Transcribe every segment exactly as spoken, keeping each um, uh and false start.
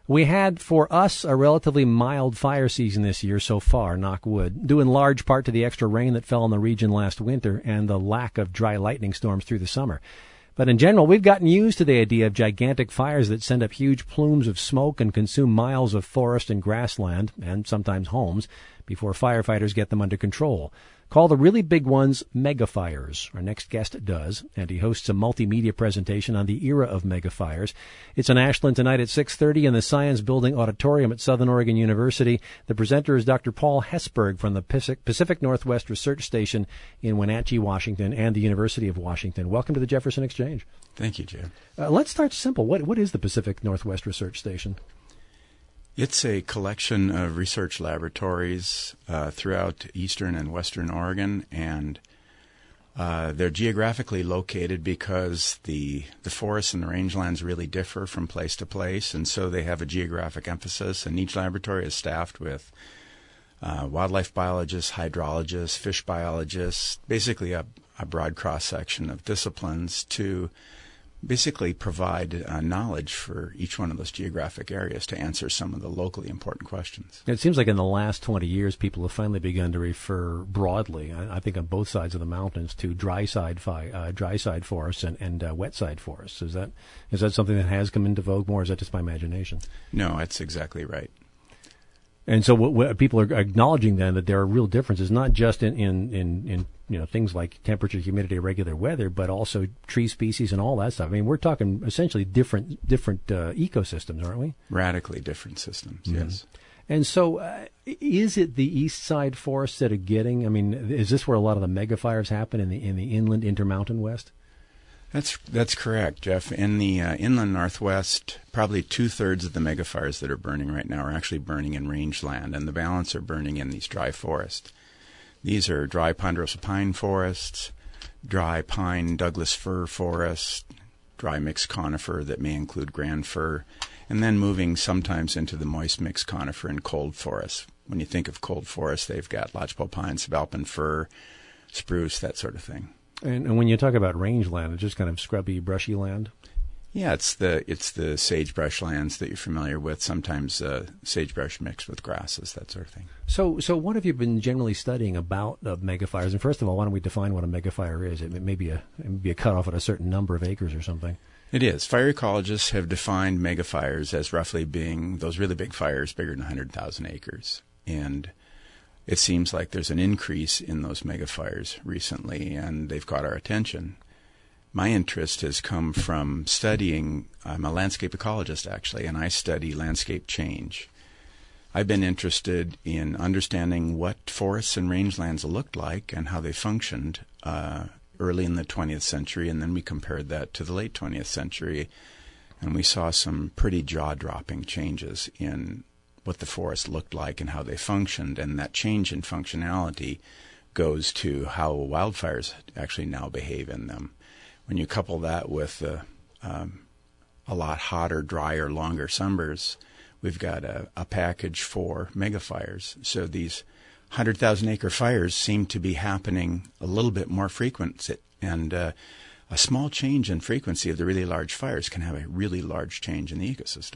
We had, for us, a relatively mild fire season this year so far, knock wood, due in large part to the extra rain that fell in the region last winter and the lack of dry lightning storms through the summer. But in general, we've gotten used to the idea of gigantic fires that send up huge plumes of smoke and consume miles of forest and grassland, and sometimes homes, before firefighters get them under control. Call the really big ones megafires. Our next guest does, and he hosts a multimedia presentation on the era of megafires. It's in Ashland tonight at six thirty in the Science Building Auditorium at Southern Oregon University. The presenter is Doctor Paul Hesburgh from the Pacific Northwest Research Station in Wenatchee, Washington, and the University of Washington. Welcome to the Jefferson Exchange. Thank you, Jim. Uh, let's start simple. What What is the Pacific Northwest Research Station? It's a collection of research laboratories uh, throughout eastern and western Oregon, and uh, they're geographically located because the the forests and the rangelands really differ from place to place, and so they have a geographic emphasis, and each laboratory is staffed with uh, wildlife biologists, hydrologists, fish biologists, basically a, a broad cross-section of disciplines to basically provide uh, knowledge for each one of those geographic areas to answer some of the locally important questions. It seems like in the last twenty years, people have finally begun to refer broadly, I, I think on both sides of the mountains, to dry side fi- uh, dry side forests and, and uh, wet side forests. Is that is that something that has come into vogue more, or is that just my imagination? No, that's exactly right. And so what, what people are acknowledging then that there are real differences, not just in, in, in, in you know things like temperature, humidity, irregular weather, but also tree species and all that stuff. I mean, we're talking essentially different different uh, ecosystems, aren't we? Radically different systems, mm-hmm. Yes. And so uh, is it the east side forests that are getting, I mean, is this where a lot of the megafires happen in the in the inland intermountain west? That's that's correct, Jeff. In the uh, inland northwest, probably two-thirds of the megafires that are burning right now are actually burning in rangeland, and the balance are burning in these dry forests. These are dry ponderosa pine forests, dry pine Douglas fir forests, dry mixed conifer that may include grand fir, and then moving sometimes into the moist mixed conifer and cold forests. When you think of cold forests, they've got lodgepole pine, subalpine fir, spruce, that sort of thing. And, and when you talk about rangeland, it's just kind of scrubby, brushy land? Yeah, it's the it's the sagebrush lands that you're familiar with, sometimes uh, sagebrush mixed with grasses, that sort of thing. So so what have you been generally studying about uh, megafires? And first of all, why don't we define what a megafire is? It may be a, it may be a cutoff at a certain number of acres or something. It is. Fire ecologists have defined megafires as roughly being those really big fires bigger than one hundred thousand acres. And it seems like there's an increase in those megafires recently, and they've caught our attention. My interest has come from studying, I'm a landscape ecologist actually, and I study landscape change. I've been interested in understanding what forests and rangelands looked like and how they functioned uh, early in the twentieth century, and then we compared that to the late twentieth century, and we saw some pretty jaw-dropping changes in what the forest looked like and how they functioned, and that change in functionality goes to how wildfires actually now behave in them. When you couple that with uh, um, a lot hotter, drier, longer summers, we've got a, a package for megafires. So these one hundred thousand acre fires seem to be happening a little bit more frequent, and uh, a small change in frequency of the really large fires can have a really large change in the ecosystem.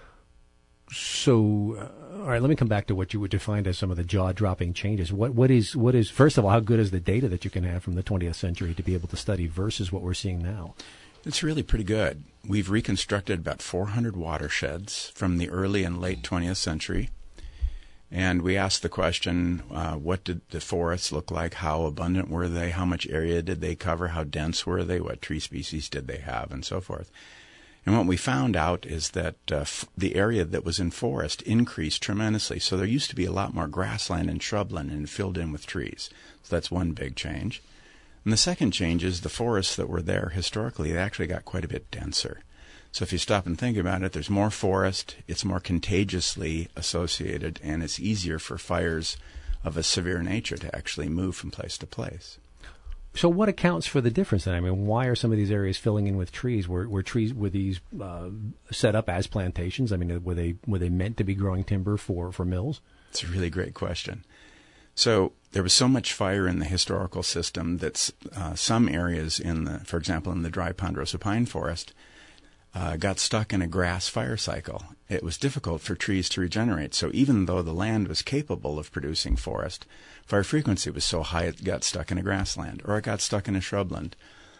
So, uh, all right, let me come back to what you would define as some of the jaw-dropping changes. What, what is, what is, first of all, how good is the data that you can have from the twentieth century to be able to study versus what we're seeing now? It's really pretty good. We've reconstructed about four hundred watersheds from the early and late twentieth century, and we asked the question, uh, what did the forests look like? How abundant were they? How much area did they cover? How dense were they? What tree species did they have? And so forth. And what we found out is that uh, f- the area that was in forest increased tremendously. So there used to be a lot more grassland and shrubland and filled in with trees. So that's one big change. And the second change is the forests that were there historically, they actually got quite a bit denser. So if you stop and think about it, there's more forest, it's more contagiously associated, and it's easier for fires of a severe nature to actually move from place to place. So what accounts for the difference then? I mean, why are some of these areas filling in with trees? Were, were trees, were these uh, set up as plantations? I mean, were they were they meant to be growing timber for, for mills? It's a really great question. So there was so much fire in the historical system that uh, some areas in the, for example, in the dry ponderosa pine forest, uh, got stuck in a grass fire cycle. It was difficult for trees to regenerate. So even though the land was capable of producing forest, fire frequency was so high it got stuck in a grassland, or it got stuck in a shrubland.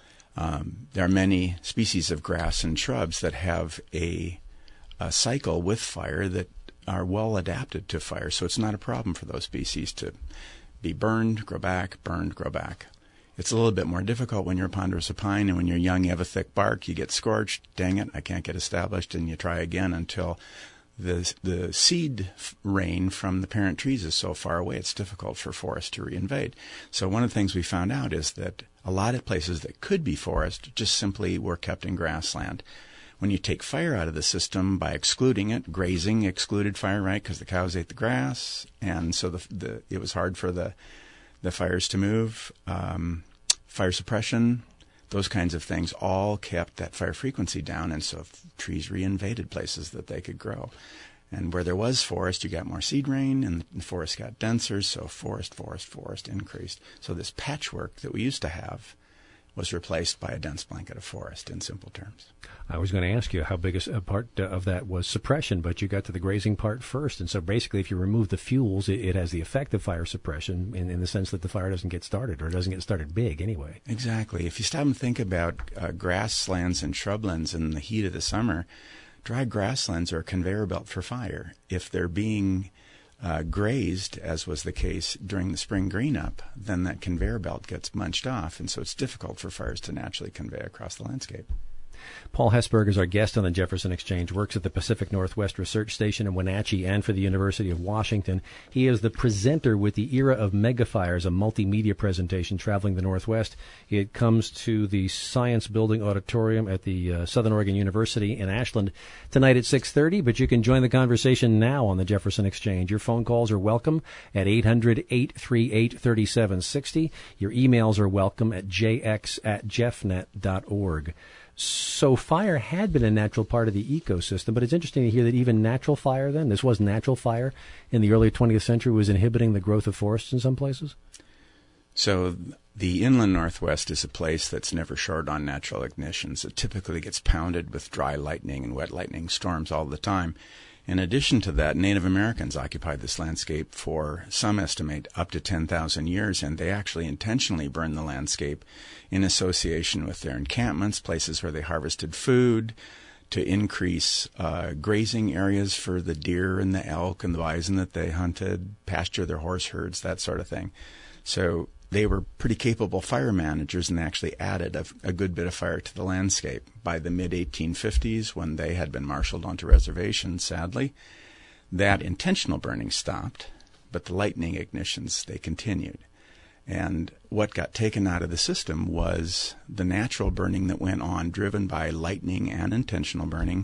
Um, there are many species of grass and shrubs that have a, a cycle with fire that are well adapted to fire, so it's not a problem for those species to be burned, grow back, burned, grow back. It's a little bit more difficult when you're a ponderosa pine, and when you're young, you have a thick bark, you get scorched, dang it, I can't get established, and you try again until the the seed rain from the parent trees is so far away, it's difficult for forest to reinvade. So one of the things we found out is that a lot of places that could be forest just simply were kept in grassland. When you take fire out of the system by excluding it, grazing excluded fire, right, because the cows ate the grass, and so the, the it was hard for the the fires to move. Um, fire suppression, those kinds of things all kept that fire frequency down, and so trees reinvaded places that they could grow. And where there was forest, you got more seed rain, and the forest got denser, so forest, forest, forest increased. So this patchwork that we used to have was replaced by a dense blanket of forest, in simple terms. I was going to ask you how big a part of that was suppression, but you got to the grazing part first. And so basically, if you remove the fuels, it, it has the effect of fire suppression in, in the sense that the fire doesn't get started, or doesn't get started big anyway. Exactly. If you stop and think about uh, grasslands and shrublands in the heat of the summer, dry grasslands are a conveyor belt for fire. If they're being Uh, grazed, as was the case during the spring green-up, then that conveyor belt gets munched off, and so it's difficult for fires to naturally convey across the landscape. Paul Hesburgh is our guest on the Jefferson Exchange, works at the Pacific Northwest Research Station in Wenatchee and for the University of Washington. He is the presenter with the Era of Megafires, a multimedia presentation traveling the Northwest. It comes to the Science Building Auditorium at the uh, Southern Oregon University in Ashland tonight at six thirty, but you can join the conversation now on the Jefferson Exchange. Your phone calls are welcome at eight hundred, eight three eight, three seven six zero. Your emails are welcome at j x at jeffnet dot org. So fire had been a natural part of the ecosystem, but it's interesting to hear that even natural fire then, this was natural fire in the early twentieth century, was inhibiting the growth of forests in some places? So the inland Northwest is a place that's never short on natural ignitions. It typically gets pounded with dry lightning and wet lightning storms all the time. In addition to that, Native Americans occupied this landscape for, some estimate, up to ten thousand years, and they actually intentionally burned the landscape in association with their encampments, places where they harvested food, to increase uh, grazing areas for the deer and the elk and the bison that they hunted, pasture their horse herds, that sort of thing. So they were pretty capable fire managers, and they actually added a, a good bit of fire to the landscape. By the mid eighteen fifties, when they had been marshaled onto reservations, sadly, that intentional burning stopped, but the lightning ignitions, they continued. And what got taken out of the system was the natural burning that went on, driven by lightning and intentional burning,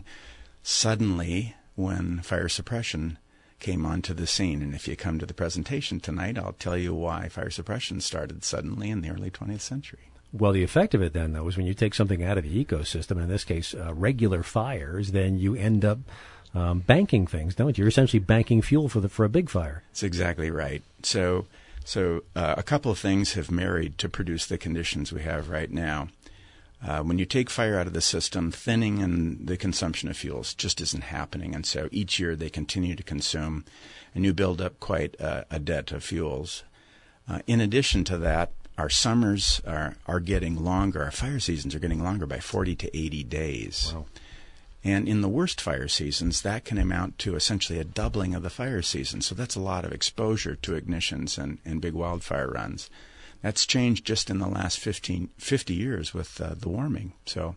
suddenly when fire suppression came onto the scene. And if you come to the presentation tonight, I'll tell you why fire suppression started suddenly in the early twentieth century. Well, the effect of it then, though, is when you take something out of the ecosystem, in this case, uh, regular fires, then you end up um, banking things, don't you? You're essentially banking fuel for the for a big fire. That's exactly right. So, so uh, a couple of things have married to produce the conditions we have right now. Uh, when you take fire out of the system, thinning in the consumption of fuels just isn't happening. And so each year they continue to consume, and you build up quite a, a debt of fuels. Uh, in addition to that, our summers are, are getting longer. Our fire seasons are getting longer by forty to eighty days. Wow. And in the worst fire seasons, that can amount to essentially a doubling of the fire season. So that's a lot of exposure to ignitions and, and big wildfire runs. That's changed just in the last fifteen, fifty years with uh, the warming. So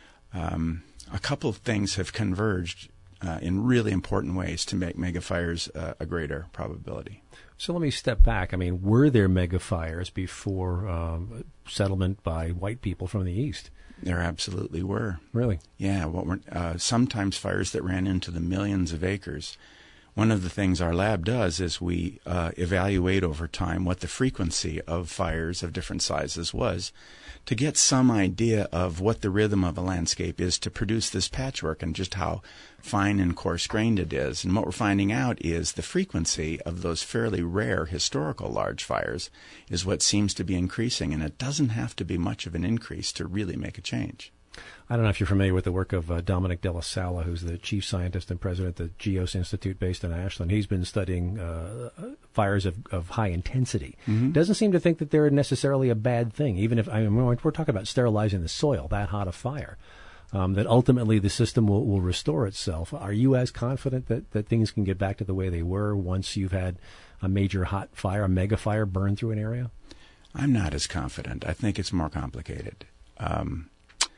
um, a couple of things have converged uh, in really important ways to make megafires uh, a greater probability. So let me step back. I mean, were there megafires before um, settlement by white people from the east? There absolutely were. Really? Yeah. What were uh, sometimes fires that ran into the millions of acres. One of the things our lab does is we uh, evaluate over time what the frequency of fires of different sizes was, to get some idea of what the rhythm of a landscape is to produce this patchwork and just how fine and coarse-grained it is. And what we're finding out is the frequency of those fairly rare historical large fires is what seems to be increasing, and it doesn't have to be much of an increase to really make a change. I don't know if you're familiar with the work of uh, Dominic Della Sala, who's the chief scientist and president of the GEOS Institute based in Ashland. He's been studying uh, fires of, of high intensity. Mm-hmm. Doesn't seem to think that they're necessarily a bad thing, even if, I mean, we're talking about sterilizing the soil, that hot a fire, um, that ultimately the system will, will restore itself. Are you as confident that, that things can get back to the way they were once you've had a major hot fire, a mega fire burn through an area? I'm not as confident. I think it's more complicated. Um,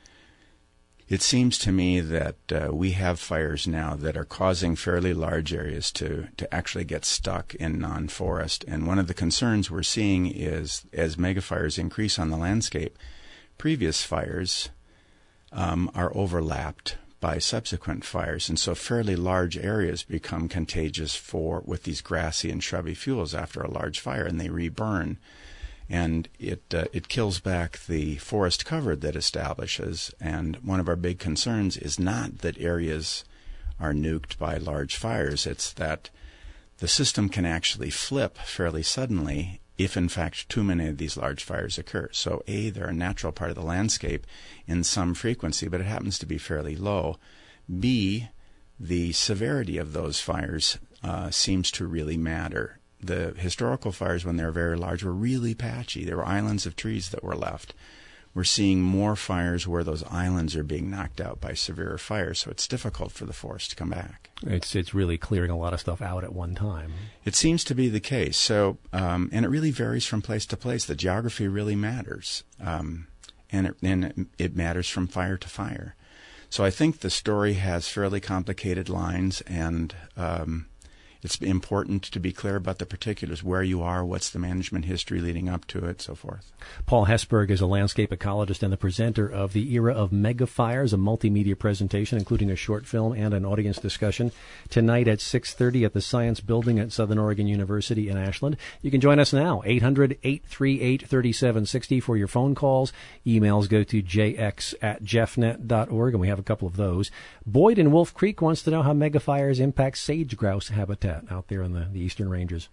It seems to me that uh, we have fires now that are causing fairly large areas to, to actually get stuck in non-forest. And one of the concerns we're seeing is as megafires increase on the landscape, previous fires um, are overlapped by subsequent fires. And so fairly large areas become contagious for with these grassy and shrubby fuels after a large fire, and they reburn. And it uh, it kills back the forest cover that establishes. And one of our big concerns is not that areas are nuked by large fires. It's that the system can actually flip fairly suddenly if, in fact, too many of these large fires occur. So, A, they're a natural part of the landscape in some frequency, but it happens to be fairly low. B, the severity of those fires uh, seems to really matter. The historical fires, when they were very large, were really patchy. There were islands of trees that were left. We're seeing more fires where those islands are being knocked out by severe fires, so it's difficult for the forest to come back. It's it's really clearing a lot of stuff out at one time. It seems to be the case. So, um, and it really varies from place to place. The geography really matters, um, and it, and it, it matters from fire to fire. So I think the story has fairly complicated lines, and um, it's important to be clear about the particulars, where you are, what's the management history leading up to it, so forth. Paul Hesburgh is a landscape ecologist and the presenter of The Era of Megafires, a multimedia presentation including a short film and an audience discussion, tonight at six thirty at the Science Building at Southern Oregon University in Ashland. You can join us now, eight hundred, eight three eight, three seven six zero for your phone calls. Emails go to j x at jeffnet dot org, and we have a couple of those. Boyd in Wolf Creek wants to know how megafires impact sage grouse habitat out there in the, the eastern ranges.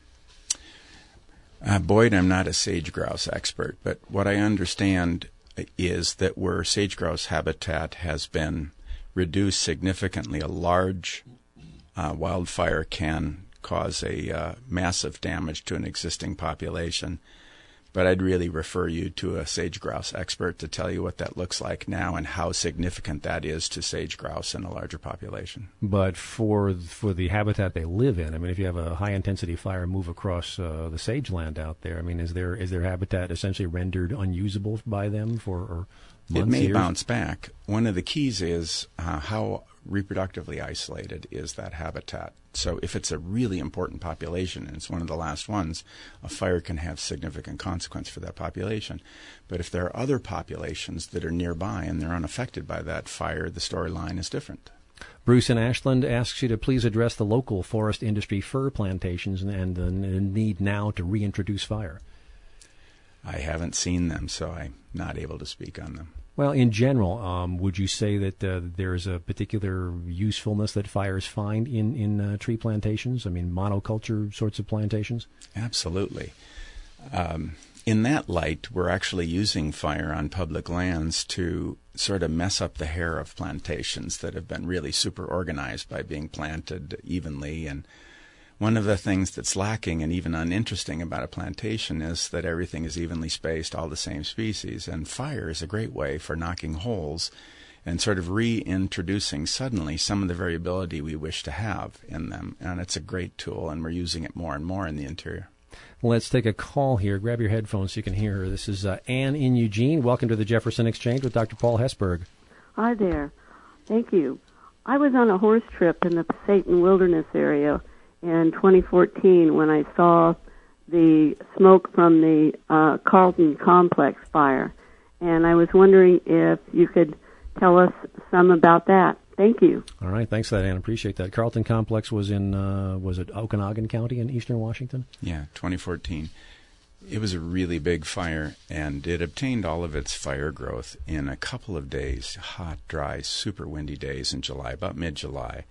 Uh, Boyd, I'm not a sage grouse expert, but what I understand is that where sage grouse habitat has been reduced significantly, a large uh, wildfire can cause a uh, massive damage to an existing population. But I'd really refer you to a sage grouse expert to tell you what that looks like now and how significant that is to sage grouse in a larger population. But for for the habitat they live in, I mean, if you have a high-intensity fire move across uh, the sage land out there, I mean, is there is their habitat essentially rendered unusable by them for or months, It may years? bounce back. One of the keys is uh, how reproductively isolated is that habitat. So if it's a really important population and it's one of the last ones, a fire can have significant consequence for that population. But if there are other populations that are nearby and they're unaffected by that fire, the storyline is different. Bruce in Ashland asks you to please address the local forest industry fir plantations and the need now to reintroduce fire. I haven't seen them, so I'm not able to speak on them. Well, in general, um, would you say that uh, there's a particular usefulness that fires find in, in uh, tree plantations? I mean, monoculture sorts of plantations? Absolutely. Um, in that light, we're actually using fire on public lands to sort of mess up the hair of plantations that have been really super organized by being planted evenly. And one of the things that's lacking and even uninteresting about a plantation is that everything is evenly spaced, all the same species. And fire is a great way for knocking holes and sort of reintroducing suddenly some of the variability we wish to have in them. And it's a great tool, and we're using it more and more in the interior. Let's take a call here. Grab your headphones so you can hear her. This is uh, Ann in Eugene. Welcome to the Jefferson Exchange with Doctor Paul Hesburgh. Hi there. Thank you. I was on a horse trip in the Pasayten Wilderness area in twenty fourteen when I saw the smoke from the uh, Carlton Complex fire. And I was wondering if you could tell us some about that. Thank you. All right. Thanks for that, Ann. Appreciate that. Carlton Complex was in, uh, was it Okanagan County in eastern Washington? Yeah, twenty fourteen. It was a really big fire, and it obtained all of its fire growth in a couple of days, hot, dry, super windy days in July, about mid-July.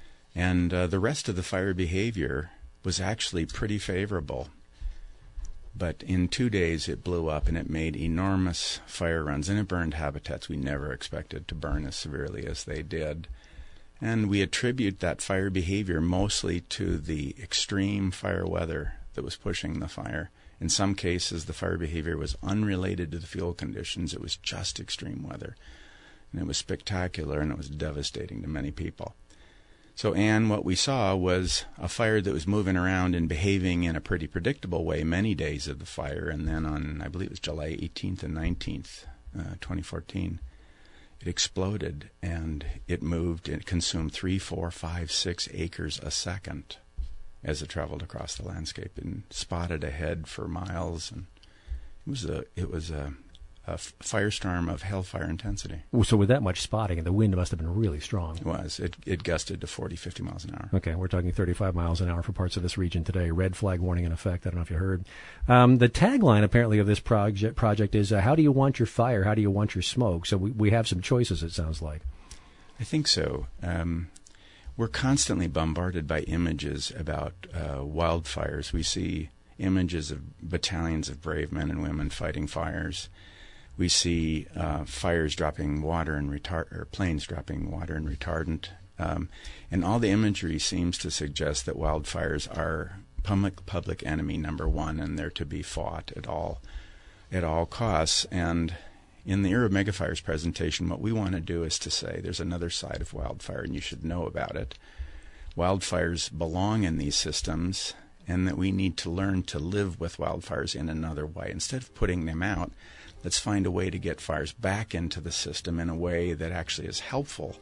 And uh, the rest of the fire behavior was actually pretty favorable. But in two days it blew up and it made enormous fire runs, and it burned habitats we never expected to burn as severely as they did. And we attribute that fire behavior mostly to the extreme fire weather that was pushing the fire. In some cases, the fire behavior was unrelated to the fuel conditions. It was just extreme weather. And it was spectacular, and it was devastating to many people. So, Anne, what we saw was a fire that was moving around and behaving in a pretty predictable way many days of the fire. And then on, I believe it was July eighteenth and nineteenth, uh, twenty fourteen, it exploded, and it moved and consumed three, four, five, six acres a second as it traveled across the landscape and spotted ahead for miles. And it was a it was a, a firestorm of hellfire intensity. So with that much spotting, the wind must have been really strong. It was. It, it gusted to forty, fifty miles an hour. Okay, we're talking thirty-five miles an hour for parts of this region today. Red flag warning in effect. I don't know if you heard. Um, the tagline, apparently, of this project, project is, uh, how do you want your fire? How do you want your smoke? So we, we have some choices, it sounds like. I think so. Um, we're constantly bombarded by images about uh, wildfires. We see images of battalions of brave men and women fighting fires. We see uh, fires dropping water and retard, or planes dropping water and retardant, um, and all the imagery seems to suggest that wildfires are public public enemy number one, and they're to be fought at all at all costs. And in the Era of Megafires presentation, what we want to do is to say there's another side of wildfire, and you should know about it. Wildfires belong in these systems, and that we need to learn to live with wildfires in another way. Instead of putting them out, let's find a way to get fires back into the system in a way that actually is helpful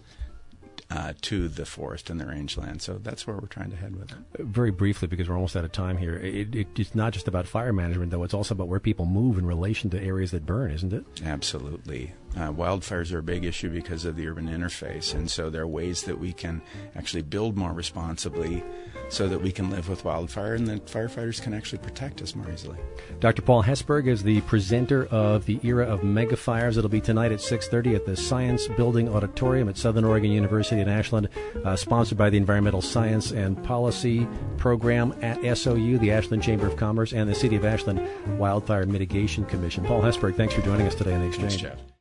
uh, to the forest and the rangeland. So that's where we're trying to head with it. Very briefly, because we're almost out of time here, it, it, it's not just about fire management, though. It's also about where people move in relation to areas that burn, isn't it? Absolutely. Uh, wildfires are a big issue because of the urban interface, and so there are ways that we can actually build more responsibly so that we can live with wildfire and that firefighters can actually protect us more easily. Doctor Paul Hesburgh is the presenter of the Era of Megafires. It'll be tonight at six thirty at the Science Building Auditorium at Southern Oregon University in Ashland, uh, sponsored by the Environmental Science and Policy Program at S O U, the Ashland Chamber of Commerce, and the City of Ashland Wildfire Mitigation Commission. Paul Hesburgh, thanks for joining us today on The Exchange. Thanks, Jeff.